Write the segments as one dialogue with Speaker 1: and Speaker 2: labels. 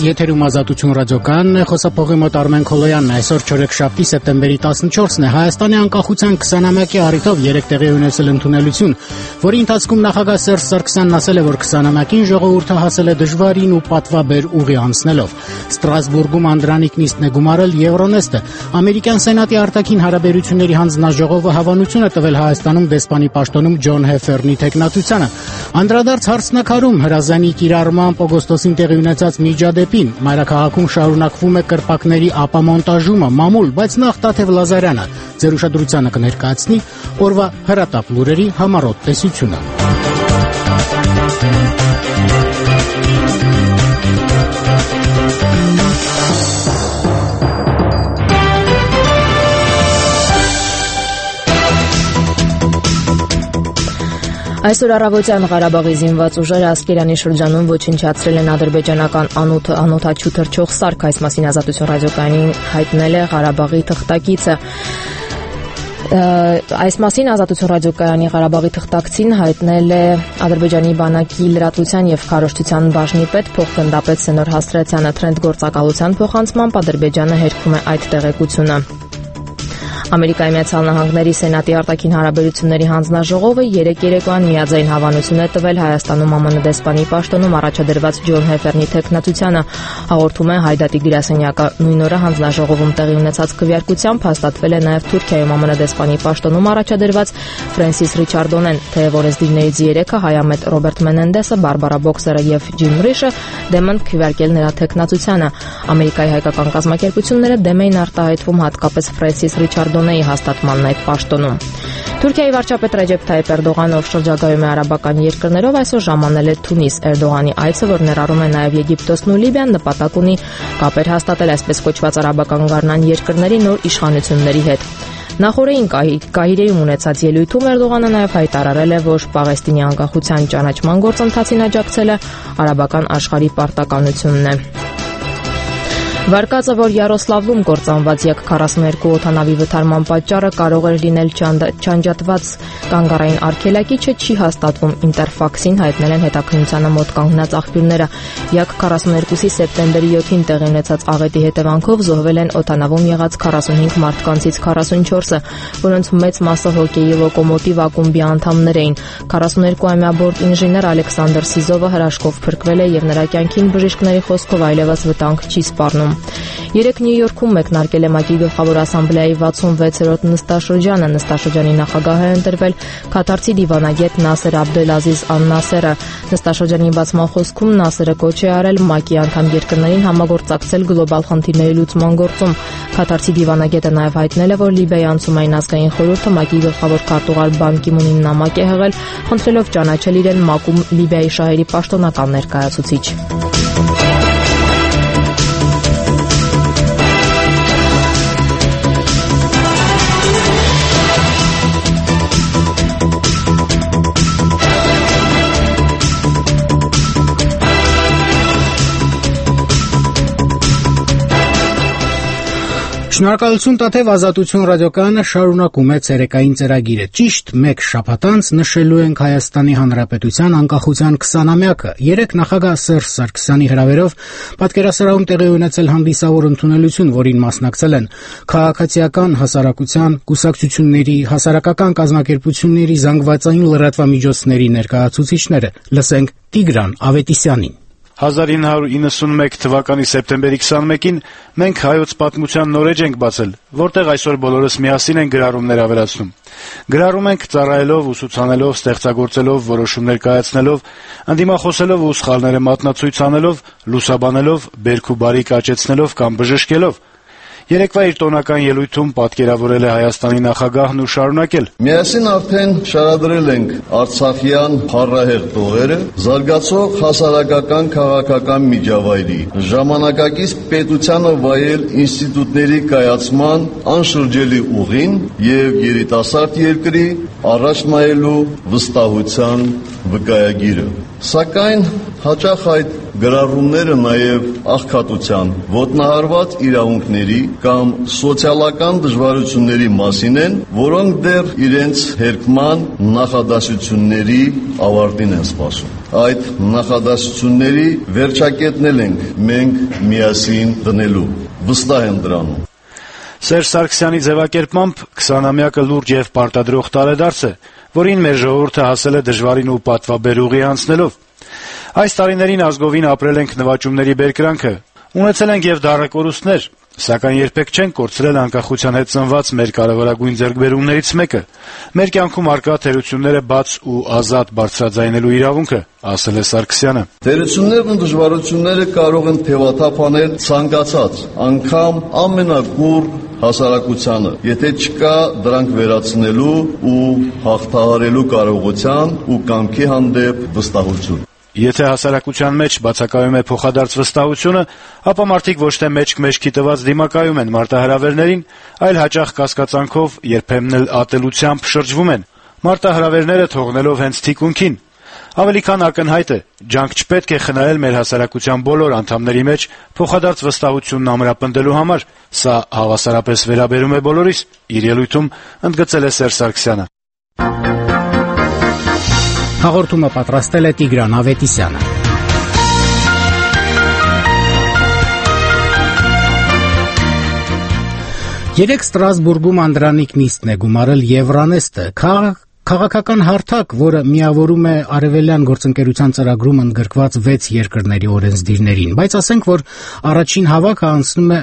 Speaker 1: եթերում Ազատություն ռադիոկայանն է, խոսափողի մոտ Արմեն Քոլոյանն է։ Այսօր չորեքշաբթի սեպտեմբերի 14-ն է։ Հայաստանի անկախության 20-ամյակի առիթով երեկ տեղի ունեցել ընդունելություն, որի ընթացքում նախագահ Սերժ Սարգսյանն ասել է, որ 20-ամյակին ժողովուրդը հասել է դժվարին ու պատվաբեր ուղի անցնելով։ Ստրասբուրգում Անդրանիկ նիստն է գումարել Եվրոնեստը։ Ամերիկյան Սենատի արտաքին հարաբերությունների հանձնաժողովը հավանություն է տվել Հայաստանում դեսպանի պաշտոնում Ջոն Հեֆերնի թեկնածությանը։ Անդրադարձ հարցնաքարում հրազանի կիրառմամբ օգոստոսին տեղի ունեցած միջադեպին մայրաքաղաքում շարունակվում է կրպակների ապամոնտաժումը, մամուլ, բայց նախ Տաթև Լազարյանը ձեր ուշադրությանը կներկայացնի օրվա հրատապ լուրերի համառոտ տեսությունը։
Speaker 2: Այսօր առավոտյան Ղարաբաղի զինված ուժերը Ասկերանի շրջանում ոչնչացրել են ադրբեջանական անօդաչու թռչող սարք, այս մասին Ազատություն ռադիոկայանին հայտնել է Ղարաբաղի թղթակիցը։ Այս մասին Ազատություն ռադիոկայանի Ղարաբաղի թղթակցին հայտնել է Ադրբեջանի բանակի լրատվության եւ քարոզչության բաժնի պետ փոխգնդապետ Սենոր Հաստրատյանը։ Թրենդ գործակալության փոխանցմամբ Ադրբեջանը հերքում է այդ տեղեկությունը։ Ամերիկայի Միացյալ Նահանգների Սենատի արտաքին հարաբերությունների հանձնաժողովը երեկ երեկոյան միաձայն հավանություն է տվել Հայաստանում ԱՄՆ դեսպանի պաշտոնում առաջադրված Ջոն Հեֆերնի թեկնածությանը, հաղորդում է Հայդատի գրասենյակը։ Նույն օրը հանձնաժողովում տեղի ունեցած քվեարկությամբ հաստատվել է նաև Թուրքիայում ԱՄՆ դեսպանի պաշտոնում առաջադրված Ֆրենսիս Ռիչարդոնեն, թեև օրենսդիրներից 3-ը Հայամետ Ռոբերտ Մենենդեսը, Բարբարա Բոքսերը եւ Ջիմ Ռիշը դեմ են քվեարկել նրա թեկնածությանը։ Ամերիկայի հայկական կազմակերպությունները դեմ էին արտահայտվում հատկապես Ֆրենսիս Ռիչարդոնեի հաստատմանն այդ պաշտոնում։ Թուրքիայի վարչապետ Ռեջեփ Թայիփ Էրդողանը, ով շրջագայում է արաբական երկրներով, այսօր ժամանել է Թունիս։ Էրդողանի այցը, որ ներառում է նաև Եգիպտոսն ու Լիբիան, նպատակ ունի կապեր հաստատել այսպես կոչված արաբական գարնան երկրների նոր իշխանությունների հետ։ Նախորդին Կահիրեում ունեցած ելույթում Էրդողանը նաև հայտարարել է, որ Պաղեստինի անկախության ճանաչման գործընթացին աջակցելը արաբական աշխարհի պարտականությունն է։ Վարկածը, որ Յարոսլավլում կործանված Եկ-42 օդանավի վթարման պատճառը կարող էր լինել չանջատված կանգառային արգելակիչը, չի հաստատվում։ Ինտերֆաքսին հայտնել են հետաքննությանը մոտ կանգնած աղբյուրները։ Եկ-42-ի սեպտեմբերի 7-ին տեղի ունեցած աղետի հետևանքով զոհվել են օդանավում եղած 45 մարդկանցից 44-ը, որոնց մեծ մասը հոկեյի լոկոմոտիվ ակումբի անդամներ էին։ 42-ամյա բորտ ինժեներ Ալեքսանդր Սիզովը հրաշքով փրկվել է եւ նրա կյանքին բժիշկների խոսքով այլևս վտանգ չի սպառնում։ Երեկ Նյու Յորքում մեկնարկել է ՄԱԿ-ի Գլխավոր ասամբլեայի 66-րդ նստաշրջանը։ Նստաշրջանի նախագահ է ընտրվել Քաթարցի դիվանագետ Նասեր Աբդելազիզ Ան-Նասերը։ Նստաշրջանի բացման խոսքում Նասերը կոչ է արել ՄԱԿ-ի անդամ երկրներին համագործակցել գլոբալ խնդիրների լուծման գործում։ Քաթարցի դիվանագետը նաև հայտնել է, որ Լիբիայի անցումային ազգային խորհուրդը ՄԱԿ-ի գլխավոր քարտուղար Բան Կի Մունին նամակ է հղել, խնդրելով ճանաչել իրեն ՄԱԿ-ում Լիբիայի շահերի պաշտոնական ներկայացուցիչ։
Speaker 1: Շնորհակալություն Տաթև, Ազատություն ռադիոկայանը շարունակում է ցերեկային ծրագիրը։ Ճիշտ մեկ շաբաթ անց նշելու ենք Հայաստանի Հանրապետության անկախության 20-ամյակը։ Երեկ նախագահ Սերժ Սարգսյանի հրավերով պատկերասրահում տեղի ունեցել հանդիսավոր ընդունելություն, որին մասնակցել են քաղաքացիական, հասարակության, կուսակցությունների, հասարակական կազմակերպությունների, զանգվածային լրատվամիջոցների ներկայացուցիչները։ Լսենք Տիգրան Ավետիսյանին։
Speaker 3: 1991 թվականի սեպտեմբերի 21-ին մենք հայոց պատմության նոր էջ ենք բացել, որտեղ այսօր բոլորս միասին են գրառումներ ավելացնում։ Գրառում ենք ծառայելով, ուսուցանելով, ստեղծագործելով, որոշումներ կայացնելով, ընդդիմախոսելով ու սխալները մատնացույց անելով, լուսաբանելով, բերք ու բարիք աճեցնելով կամ բժշկելով։ Երեկվա իր տոնական ելույթում պատկերավորել է Հայաստանի նախագահն ու շարունակել.
Speaker 4: Միասին արդեն շարադրել ենք Արցախյան փառահեղ տողերը, զարգացող հասարակական քաղաքական միջավայրի, ժամանակակից պետությանը վայել ինստիտուտների կայացման անշրջելի ուղին եւ երիտասարդ երկրի առաջ նայելու վստահության վկայագիրը։ Սակայն հաճախ այդ գրառումները նաև աղքատության, ոտնահարված իրավունքների կամ սոցիալական դժվարությունների մասին են, որոնք դեռ իրենց հերկման նախադասությունների ավարտին են սպասում։ Այդ նախադասությունների վերջակետնել ենք մենք միասին դնելու։ Վստահ եմ դրանում։
Speaker 3: Սերժ Սարգսյանի ձևակերպմամբ 20-ամյակը լուրջ եւ պարտադրող տարեդարձ է, որին մեր ժողովուրդը հասել է դժվարին ու պատվաբեր ուղի անցնելով։ Այս տարիներին ազգովին ապրել ենք նվաճումների բերկրանքը, ունեցել ենք եւ դառը կորուստներ, սակայն երբեք չենք կորցրել անկախության հետ ծնված մեր կարևորագույն ձեռքբերումներից մեկը՝ մեր կյանքում առկա թերությունները բաց ու ազատ բարձրաձայնելու իրավունքը, ասել է Սարգսյանը։
Speaker 4: Թերություններն ու դժվարությունները կարող են թևաթափ անել ցանկացած, անգամ ամենագուր հասարակությանը, եթե չկա դրանք վերացնելու ու հաղթահարելու կարողության ու կամքի հանդեպ վստահություն։
Speaker 3: Եթե հասարակության մեջ բացակայում է փոխադարձ վստահությունը, ապա մարդիկ ոչ թե մեջք-մեջքի տված դիմակայում են մարտահրավերներին, այլ հաճախ կասկածանքով, երբեմն էլ ատելությամբ շրջվում են, մարտահրավերները թողնելով հենց թիկունքին։ Ավելի քան ակնհայտ է, ջանք չպետք է խնայել մեր հասարակության բոլոր անդամների մեջ փոխադարձ վստահությունն ամրապնդելու համար, սա հավասարապես վերաբերում է բոլորիս, իր ելույթում ընդգծել է Սերժ Սարգսյանը։
Speaker 1: Հաղորդումը պատրաստել է Տիգրան Ավետիսյանը։ Երեկ Ստրասբուրգում Անդրանիկ նիստն է գումարել Եվրանեստը, քաղաքական հարթակ, որը միավորում է Արևելյան գործընկերության ծրագրում ընդգրկված 6 երկրների օրենսդիրներին, բայց ասենք, որ առաջին հավաքը անցնում է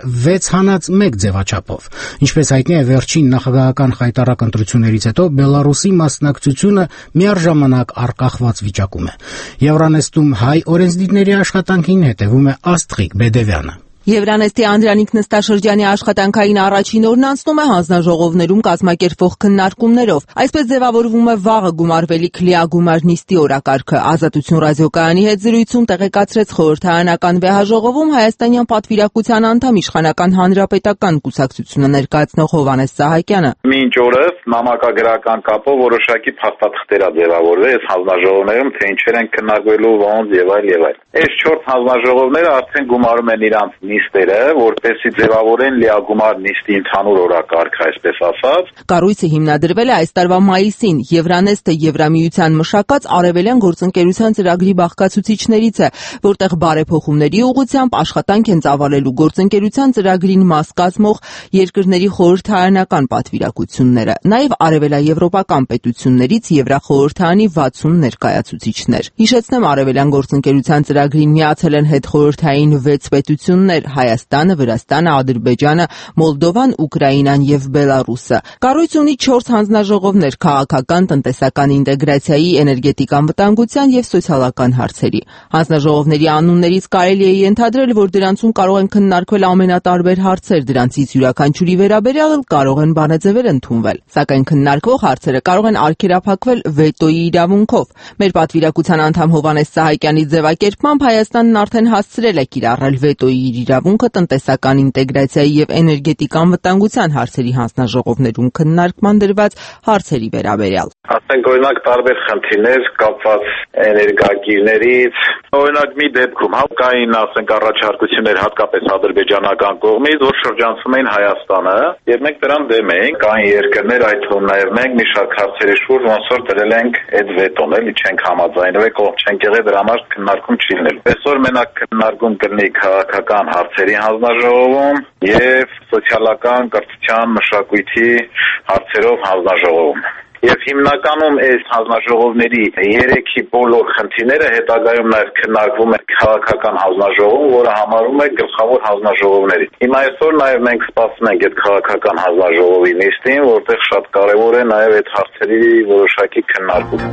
Speaker 1: 6-1 ձևաչափով։ Ինչպես հայտնի է, վերջին նախագահական խայտառակ ընտրություններից հետո Բելարուսի մասնակցությունը միառժամանակ առկախված վիճակում է։ Եվրանեստում հայ օրենսդիրների աշխատանքին հետևում է Աստղիկ Բեդևյանը։
Speaker 5: Եվրանեստի Անդրանիկ նստաշրջանի աշխատանքային առաջին օրն անցնում է հանձնաժողովներում կազմակերպվող քննարկումներով։ Այսպես ձևավորվում է վաղը գումարվելիք լիագումար նիստի օրակարգը։ Ազատություն ռադիոկայանի հետ զրույցում տեղեկացրեց խորհրդարանական վեհաժողովում հայաստանյան պատվիրակության անդամ իշխանական հանրապետական կուսակցությունը ներկայացնող Հովհաննես Սահակյանը։
Speaker 6: Մինչ օրս նամակագրական կապով որոշակի փաստաթղթեր ա ձևավորվել այս հանձնաժողովներում, թե ինչեր են քննարկվելու, ոնց եւ այլ եւ այլ։ Այս 4 հանձնաժողովները արդեն գումարում են իրանց նիստերը, որպեսզի ձևավորեն լիագումար նիստի ընդհանուր օրակարգը, այսպես ասած։
Speaker 5: Կառույցը հիմնադրվել է այս տարվա մայիսին։ Եվրանեստը Եվրամիության մշակած Արևելյան գործընկերության ծրագրի բաղկացուցիչներից է, որտեղ բարեփոխումների ուղղությամբ աշխատանք են ծավալելու գործընկերության ծրագրին մաս կազմող երկրների խորհրդարանական պատվիրակությունները, նաև արևելաեվրոպական պետություններից Եվրախորհրդարանի 60 ներկայացուցիչներ։ Հիշեցնեմ, Արևելյան գործընկերության ծրագրին միացել են հետխորհրդային 6 պետություններ՝ Հայաստանը, Վրաստանը, Ադրբեջանը, Մոլդովան, Ուկրաինան եւ Բելարուսը։ Կառույցը ունի 4 հանձնաժողովներ՝ քաղաքական, տնտեսական ինտեգրացիայի, էներգետիկ անվտանգության եւ սոցիալական հարցերի։ Հանձնաժողովների անուններից կարելի է ենթադրել, որ դրանցում կարող են քննարկվել ամենատարբեր հարցեր, դրանցից յուրաքանչյուրի վերաբերյալ կարող են բանաձևեր ընդունվել։ Սակայն քննարկվող հարցերը կարող են արգելափակվել վետոյի իրավունքով։ Մեր պատվիրակության անդամ Հովհաննես Սահակյանի ձևակերպմամբ Հայաստանն արդեն հասցրել է կիրառել վետոյի իրավունքը տնտեսական ինտեգրացիայի եւ էներգետիկ անվտանգության հարցերի հանձնաժողովներում քննարկման դրված հարցերի վերաբերյալ։
Speaker 6: Ասենք օրինակ տարբեր խնդիրներ կապված էներգակիրներից, օրինակ մի դեպքում կային, ասենք, առաջարկություններ հատկապես ադրբեջանական կողմից, որ շրջանցում էին Հայաստանը, եւ մենք դրան դեմ էինք, կային երկրներ, այդ թվում նաեւ մենք մի շարք հարցերի շուրջ ոնց որ դրել ենք այդ վետոն, էլի չենք համաձայնվել, կողմ չենք եղել, դրա համար քննարկում չի լինել։ Այսօր մենակ քննարկում կլինի քաղաքական հարցերի հանձնաժողովում եւ սոցիալական, կրթության, մշակույթի հարցերով հանձնաժողովում։ Եվ հիմնականում այս հանձնաժողովների 3-ի բոլոր խնդիրները հետագայում նաև քննարկվում են քաղաքական հանձնաժողովում, որը համարվում է գլխավոր հանձնաժողովներից։ Հիմա այսօր նաև մենք սպասում ենք այդ քաղաքական հանձնաժողովի նիստին, որտեղ շատ կարևոր է նաև այդ հարցերի որոշակի քննարկումը։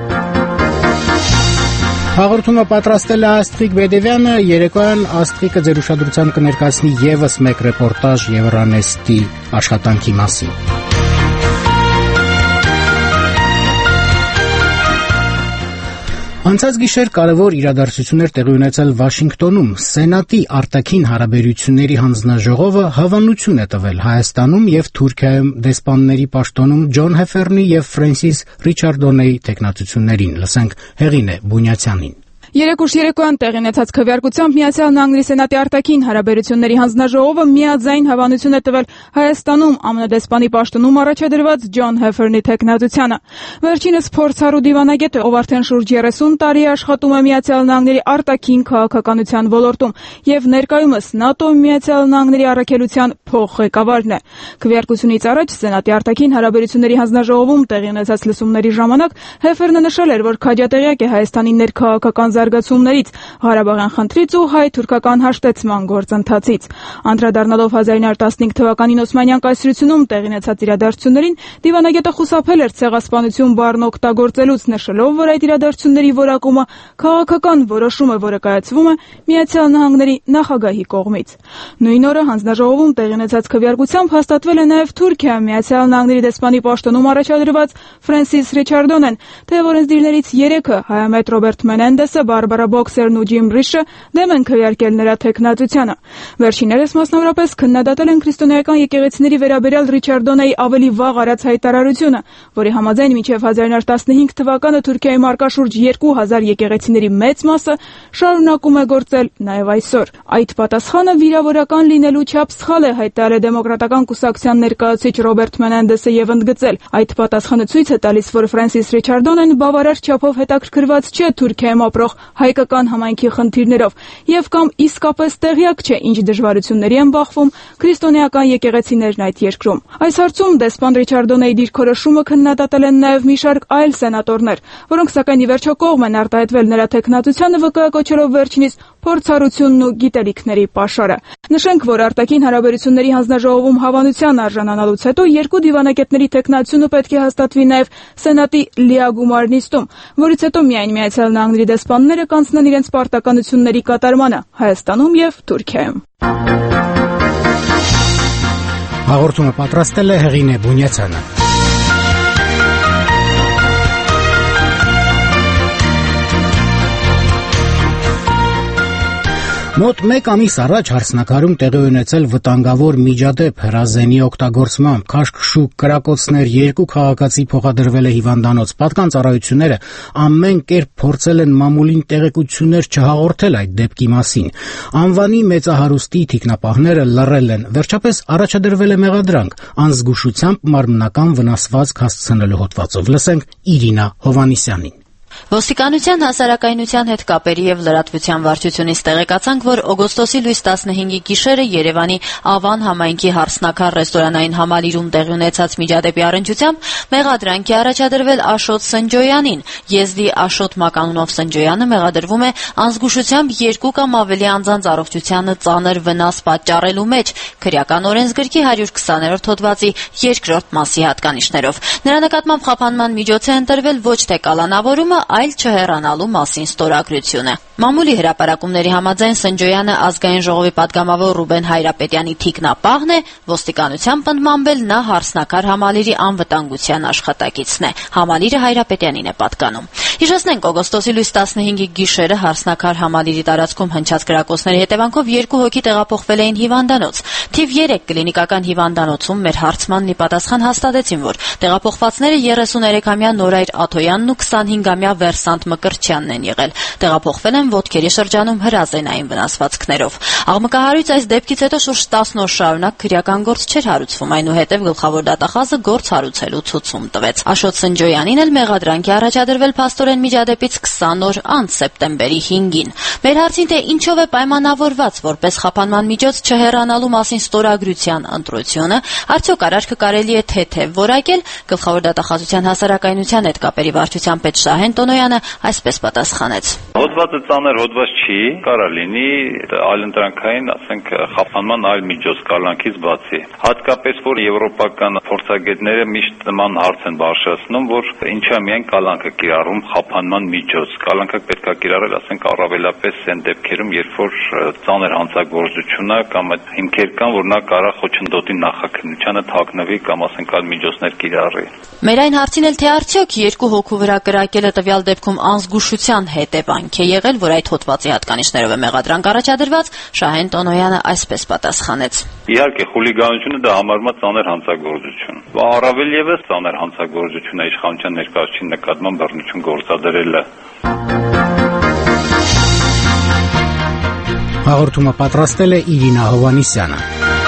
Speaker 1: Հաղորդումը պատրաստել է Աստղիկ Բեդևյանը, երեկոյան Աստղիկը ձեր ուշադրության կներկայացնի եւս մեկ ռեպորտաժ Եվրանեստի աշխատանքի մասին։ Անցած գիշեր կարևոր իրադարձություններ տեղի ունեցել Վաշինգտոնում։ Սենատի արտաքին հարաբերությունների հանձնաժողովը հավանություն է տվել Հայաստանում եւ Թուրքիայում դեսպանների պաշտոնում Ջոն Հեֆերնի եւ Ֆրենսիս Ռիչարդոնեի տեխնացություններին։ Լսենք Հեղինե Բունյացյանին։
Speaker 7: Երեկ ուշ երեկոյան տեղի ունեցած քվեարկությամբ Միացյալ Նահանգների Սենատի արտաքին հարաբերությունների հանձնաժողովը միաձայն հավանություն է տվել Հայաստանում ԱՄՆ դեսպանի պաշտոնում առաջադրված Ջոն Հեֆերնի թեկնածությանը։ Վերջինս փորձառու դիվանագետ է, ով արդեն շուրջ 30 տարի աշխատում է Միացյալ Նահանգների արտաքին քաղաքականության ոլորտում եւ ներկայումս ՆԱՏՕ Միացյալ Նահանգների առաքելության փոխղեկավարն է։ Քվեարկությունից առաջ Սենատի արտաքին հարաբերությունների հանձնաժողովում տեղի ունեցած լսումների ժամանակ Հեֆերնը նշել էր, որ քաջատեղյակ է Հայաստանի ներքաղաքական զարգացումներից, Ղարաբաղյան խնդրից ու հայ-թուրքական հաշտեցման գործընթացից։ Անդրադառնալով 1915 թվականին Օսմանյան կայսրությունում տեղի ունեցած իրադարձություններին, դիվանագետը խուսափել էր ցեղասպանություն բառն օգտագործելուց, նշելով, որ այդ իրադարձությունների որակումը քաղաքական որոշում է, որը կայացվում է Միացյալ Նահանգների նախագահի կողմից։ Նույն օրը հանձնաժողովում տեղի ունեցած քվեարկությամբ հաստատվել է նաև Թուրքիա Միացյալ Նահանգների դեսպանի պաշտոնում առաջադրված Ֆրենսիս Ռիչարդոնեն, թեև օրենսդիրներից 3-ը Հայամետ Ռոբերտ Մենենդեսը, Բարբարա Բոքսերն ու Ջիմ Ռիշը դեմ են քվեարկել նրա թեկնածությանը։ Վերջիններս մասնավորապես քննադատել են քրիստոնեական եկեղեցիների վերաբերյալ Ռիչարդոնեի ավելի վաղ արած հայտարարությունը, որի համաձայն մինչև 1915 թվականը Թուրքիայի մարկա շուրջ 2000 եկեղեցիների մեծ մասը շարունակում է գործել նաև այսօր։ Այդ պատասխանը վիրավորական լինելու չափ սխալ է, հայտարարել դեմոկրատական կուսակցության ներկայացուցիչ Ռոբերտ Մենենդեսը եւ ընդգծել. այդ պատասխանը ցույց է տալիս, որ Ֆրենսիս Ռիչարդոնեն բավարար չափով հետաքրքրված չէ Թուրքիայում ապրող հայկական համայնքի խնդիրներով եւ կամ իսկապես տեղյակ չէ, ինչ դժվարությունների են բախվում քրիստոնեական եկեղեցիներն այդ երկրում։ Այս հարցում դեսպան Ռիչարդոնեի դիրքորոշումը քննադատել են նաեւ մի շարք այլ սենատորներ, որոնք սակայն ի վերջո կողմ են արտահայտվել նրա թեկնածությանը, վկայակոչելով վերջինիս փորձառությունն ու գիտելիքների պաշարը։ Նշենք, որ արտաքին հարաբերությունների հանձնաժողովում հավանության արժանանալուց հետո երկու դիվանագետների թեկնածությունը պետք է հաստատվի նաև Սենատի լիագումար նիստում, որից հետո միայն Միացյալ Նահանգների դեսպանները կանցնեն իրենց պարտականությունների կատարմանը Հայաստանում եւ Թուրքիայում։
Speaker 1: Հաղորդումը պատրաստել է Հեղինե Բունյացյանը։ Մոտ մեկ ամիս առաջ Հարսնակարում տեղի ունեցել վտանգավոր միջադեպ հրազենի օգտագործմամբ քաշքշուկ կրակոցներ, 2 քաղաքացի փոխադրվել է հիվանդանոց։ Պատկան ծառայությունները ամեն կերպ փորձել են մամուլին տեղեկություններ չհաղորդել այդ դեպքի մասին։ Անվանի մեծահարուստի թիկնապահները լռել են։ Վերջապես առաջադրվել է մեղադրանք անզգուշությամբ մարմնական վնասվածք հասցնելու հոդվածով։ Լսենք Իրինա Հովանիսյանին։
Speaker 8: Ոստիկանության հասարակայնության հետ կապերի եւ լրատվության վարչությունից տեղեկացանք, որ օգոստոսի լույս 15-ի գիշերը Երևանի Ավան համայնքի Հարսնակար ռեստորանային համալիրում տեղի ունեցած միջադեպի առնչությամբ մեղադրանք է առաջադրվել Աշոտ Սնջոյանին։ Եզդի Աշոտ Մականունով Սնջոյանը մեղադրվում է անզգուշությամբ 2 կամ ավելի անձանց առողջությանը ծանր վնաս պատճառելու մեջ քրեական օրենսգրքի 120-րդ հոդվածի 2-րդ մասի հատկանիշներով։ Նրա նկատմամբ խափանման միջոց է ընտրվել ոչ թե կալանավորումը, այլ չհեռանալու մասին ստորագրությունը։ Մամուլի հրապարակումների համաձայն Սնջոյանը ազգային ժողովի պատգամավոր Ռուբեն Հայրապետյանի թիկնապահն է, ոստիկանության պնդմամբ նա Հարսնակար համալիրի անվտանգության աշխատակիցն է։ Համալիրը Հայրապետյանին է պատկանում։ Հիշեցնենք, օգոստոսի լույս 15-ի գիշերը Հարսնակար համալիրի տարածքում հնչած կրակոցների հետևանքով 2 հոգի տեղափոխվել էին հիվանդանոց։ Թիվ 3 կլինիկական հիվանդանոցում մեր հարցմանն ի պատասխան հաստատեցին, որ տեղափոխվածները 33-ամյա Նորայր Աթոյանն ու 25-ամյա Վերսանտ Մկրտչյանն են եղել։ Տեղափոխվել են ոտքերի շրջանում հրազենային վնասվածքներով։ Աղմկահարույց այս դեպքից հետո շուրջ 10 օր շարունակ քրեական գործ չէր հարուցվում, այնուհետև գլխավոր դատախազը գործ հարուցելու ցուցում տվեց։ Աշոտ Սնջոյանին էլ մեղադրանք է առաջադրվել փաստորեն միջադեպից 20 օր անց սեպտեմբերի 5-ին։ Մեր հարցին, թե ինչով է պայմանավորված որպես խափանման միջոց չհեռանալու մասին ստորագրության ընտրությունը, արդյոք արարքը կարելի է թեթև որակել, գլխավոր դատախազության հասարակայնության հետ կապերի վարչության պետ Շահեն Տոնոյանը այսպես պատասխանեց.
Speaker 9: Հոդվածը ծանր հոդված չի, կարա լինի այլընտրանքային, ասենք, խափանման այլ միջոց կալանքից բացի։ Հատկապես որ եվրոպական փորձագետները միշտ նման հարց են բարձրացնում, որ ինչա միայն կալանքը կիրառում խափանման միջոց։ Կալանքը պետք է կիրառել, ասենք, առավելապես այն դեպքերում, երբ որ ծանր հանցագործությունն է կամ այդ հիմքեր կան, որ նա կարա խոչընդոտի նախաքննությանը թաքնվի կամ ասենք այլ միջոցներ կիրառի։
Speaker 8: Մեր այն հարցին էլ թե արդյոք 2 հոգու վրա կրակելը տվյալ դեպքում անզգուշության հետևանք է եղել, որ այդ հոդվածի հատկանիշներով է մեղադրանք առաջադրված, Շահեն Տոնոյանը այսպես պատասխանեց.
Speaker 9: Իհարկե, խուլիգանությունը դա համարվում է ծանր հանցագործություն։ Առավել եւս ծանր հանցագործություն է իշխանության ներկայացուցիչի նկատմամբ բռնություն գործադրելը։
Speaker 1: Հաղորդումը պատրաստել է Իրինա Հովհաննիսյանը։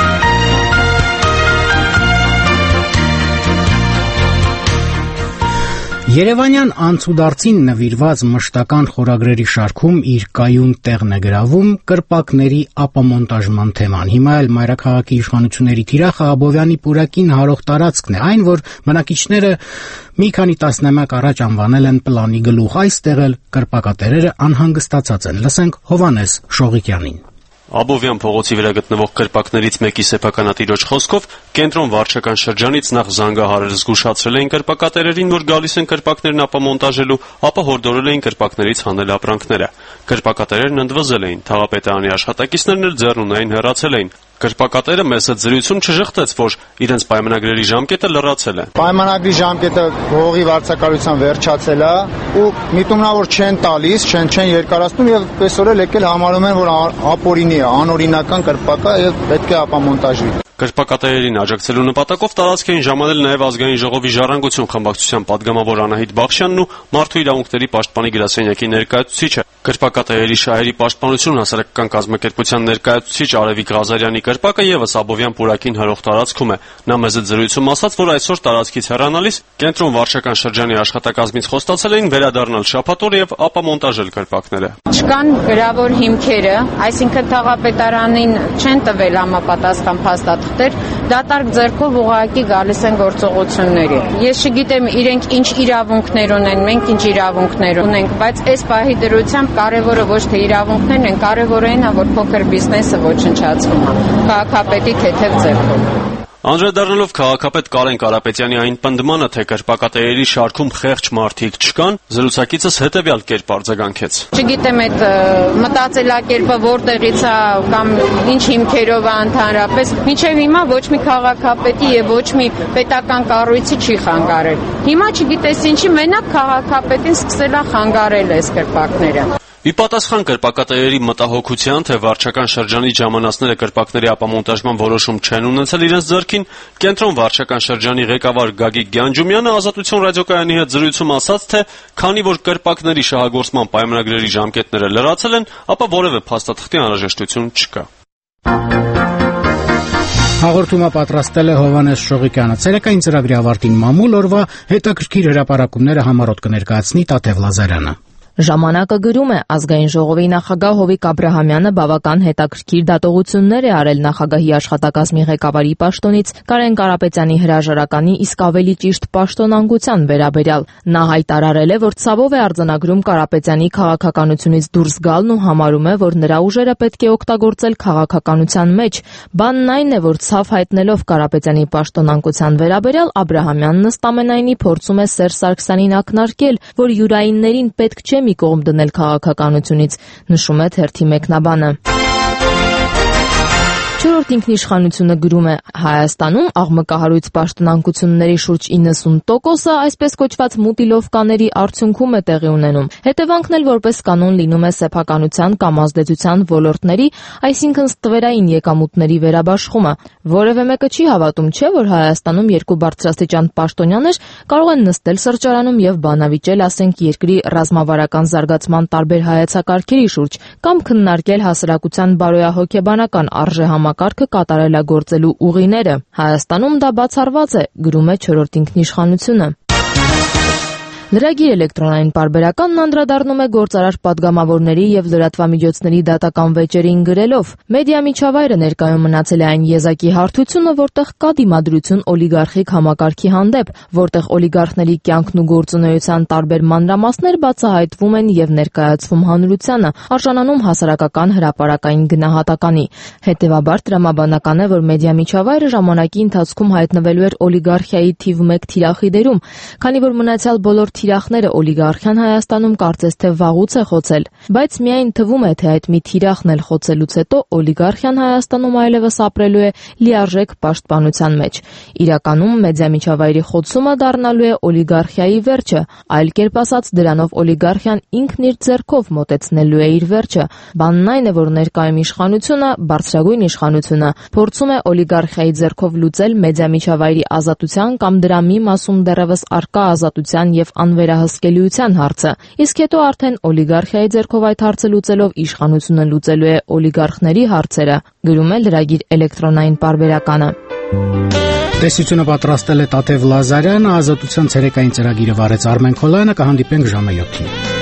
Speaker 1: Երևանյան անցուդարձին նվիրված մշտական խորագրերի շարքում իր կայուն տեղն է գրավում կրպակների ապամոնտաժման թեման։ Հիմա էլ մայրաքաղաքի իշխանությունների թիրախը Աբովյանի պուրակին հարող տարածքն է, այն որ բնակիչները մի քանի տասնամյակ առաջ անվանել են պլանի գլուխ։ Այստեղ էլ կրպակատերերը անհանգստացած են։ Լսենք Հովհաննես Շողիկյանին։
Speaker 10: Աբովյան փողոցի վրա գտնվող կրպակներից մեկի սեփականատիրոջ խոսքով կենտրոն վարչական շրջանից նախ զանգահարել զգուշացրել էին կրպակատերերին, որ գալիս են կրպակներն ապամոնտաժելու, ապա հորդորել էին կրպակներից հանել ապրանքները։ Կրպակատերերն ընդվզել էին, թաղապետարանի աշխատակիցներն էլ ձեռնունայն հեռացել էին։ Կրպակատերը մեծ զրույցում չժխտեց, որ իրենց պայմանագրերի ժամկետը լրացել է։
Speaker 11: Պայմանագրի ժամկետը հողի վարձակալության վերջացել է ու միտումնավոր չեն տալիս, չեն երկարացնում եւ այսօր էլ եկել համարում են, որ ապօրինի է, անօրինական կրպակ է եւ պետք է ապամոնտաժվի։
Speaker 10: Կրպակատերերին աջակցելու նպատակով տարածք էին ժամանել նաև Ազգային ժողովի ժառանգություն խմբակցության падգամավոր Անահիտ Բախշյանն ու Մարդու իրավունքների պաշտպանի գրասենյակի ներկայացուցիչը։ Կրպակատերերի շահերի պաշտպանություն հասարակական կազմակերպության ներկայացուցիչ Արևիկ Ղազարյանի կրպակը եւս Աբովյան պուրակին հրող տարածքում է։ Նա մեծ զրույցում ասաց, որ այսօր տարածքից հեռանալիս կենտրոն վարչական շրջանի աշխատակազմից խոստացել էին վերադառնալ շաբաթօր եւ ապամոնտաժել կրպակները։
Speaker 12: Չկան գրավոր հիմքերը, այսինքն թաղապետարանին չեն տվել համապատասխան փաստաթղթեր, դատարկ ձեռքով ուղղակի գալիս են գործողությունների։ Ես չգիտեմ իրենք ինչ իրավունքներ ունեն, մենք ինչ իրավունքներ ունենք, բայց այս պահի դրությամբ կարևորը ոչ թե իրավունքներն են, կարևորը այն է, որ փոքր բիզնեսը ոչնչացվում է քաղաքապետի թեթև ձեռքով։
Speaker 10: Անդրադառնալով քաղաքապետ Կարեն Կարապետյանի այն պնդմանը, թե կրպակատերերի շարքում խեղճ մարդիկ չկան, զրուցակիցս հետևյալ կերպ արձագանքեց։
Speaker 12: Չգիտեմ այդ մտածելակերպը որտեղից է կամ ինչ հիմքերով է ընդհանրապես, մինչև հիմա ոչ մի քաղաքապետի եւ ոչ մի պետական կառույցի չի խանգարել։ Հիմա չգիտես ինչի մենակ քաղաքապետին սկսել է խանգարել այս կրպակները։
Speaker 10: Ի պատասխան կրպակատերերի մտահոգության, թե վարչական շրջանի ժամանածները կրպակների ապամոնտաժման որոշում չեն ունեցել իրենց ձեռքին, կենտրոն վարչական շրջանի ղեկավար Գագիկ Գյանջումյանը Ազատություն ռադիոկայանի հետ զրույցում ասաց, թե քանի որ կրպակների շահագործման պայմանագրերի ժամկետները լրացել են, ապա որևէ փաստաթղթի անհրաժեշտություն չկա։
Speaker 1: Հաղորդումը պատրաստել է Հովհաննես Շողիկյանը։ Ցերեկային ծրագրի ավարտին մամուլ օրվա հետաքրքիր հրապարակումները համառոտ կներկայացնի Տաթև Լազարյանը։
Speaker 2: Ժամանակը գրում է Ազգային ժողովի նախագահ Հովիկ Աբրահամյանը բավական հետաքրքիր դատողություններ է արել նախագահի աշխատակազմի ղեկավարի պաշտոնից Կարեն Կարապետյանի հրաժարականի իսկ ավելի ճիշտ պաշտոնանկության վերաբերյալ։ Նա հայտարարել է, որ ցավով է արձանագրում Կարապետյանի քաղաքականությունից դուրս գալն ու համարում է, որ նրա ուժերը պետք է օգտագործել քաղաքականության մեջ։ Բանն այն է, որ ցավ հայտնելով Կարապետյանի պաշտոնանկության վերաբերյալ Աբրահամյանն ըստ ամենայնի փորձում է Սերժ Սարգսյանին ակնարկել, որ յուրայիններին պետք չէ մի կողմ դնել քաղաքականությունից, նշում է թերթի մեկնաբանը։ Չորրորդ ինքնիշխանությունը գրում է. Հայաստանում աղմկահարույց պաշտոնանկությունների շուրջ 90%-ը այսպես կոչված մուտիլովկաների արդյունքում է տեղի ունենում։ Հետևանքն էլ որպես կանոն լինում է սեփականության կամ ազդեցության ոլորտների, այսինքն ստվերային եկամուտների վերաբաշխումը։ Որևէ մեկը չի հավատում, չէ, որ Հայաստանում երկու բարձրաստիճան պաշտոնյաներ կարող են նստել սրճարանում եւ բանավիճել, ասենք, երկրի ռազմավարական զարգացման տարբեր հայեցակարգերի շուրջ, կամ քննարկել հասարակության բարոյահոգեբանական արժեհամակարգը կատարելագործելու ուղիները։ Հայաստանում դա բացառված է, գրում է չորրորդ ինքնիշխանությունը։ Լրագիր էլեկտրոնային պարբերականն անդրադառնում է գործարար падգամավորների եւ լրատվամիջոցների դատական վեճերին գրելով. Մեդիա միջավայրը ներկայում մնացել է այն եզակի հարթությունը, որտեղ կա դիմադրություն օլիգարխիկ համակարգի հանդեպ, որտեղ օլիգարխների կյանքն ու գործունեության տարբեր մանրամասներ բացահայտվում են եւ ներկայացվում հանրությանը, արժանանում հասարակական հրապարակային գնահատականի։ Հետևաբար տրամաբանական է, որ մեդիա միջավայրը ժամանակի ընթացքում հայտնվելու էր օլիգարխիայի թիվ 1 թիրախի դերում, քանի որ մնացյալ բոլոր թիրախները օլիգարխիան Հայաստանում կարծես թե վաղուց է խոցել, բայց միայն թվում է, թե այդ մի թիրախն էլ խոցելուց հետո օլիգարխիան Հայաստանում այլևս ապրելու է լիարժեք պաշտպանության մեջ։ Իրականում մեդիա միջավայրի խոցումը դառնալու է օլիգարխիայի վերջը, այլ կերպ ասած դրանով օլիգարխիան ինքն իր ձեռքով մոտեցնելու է իր վերջը։ Բանն այն է, որ ներկայում իշխանությունը, բարձրագույն իշխանությունը, փորձում է օլիգարխիայի ձեռքով լուծել մեդիա միջավայրի ազատության կամ դրա մի մասում դեռևս առկա ազատության եւ անվերահսկելիության հարցը, իսկ հետո արդեն օլիգարխիայի ձեռքով այդ հարցը լուծելով իշխանությունը լուծելու է օլիգարխների հարցերը, գրում է լրագիր էլեկտրոնային պարբերականը։
Speaker 1: Տեսությունը պատրաստել է Տաթև Լազարյանը, Ազատության ցերեկային ծրագիրը վարեց Արմեն Քոլյանը, կհանդիպենք ժամը 7-ին։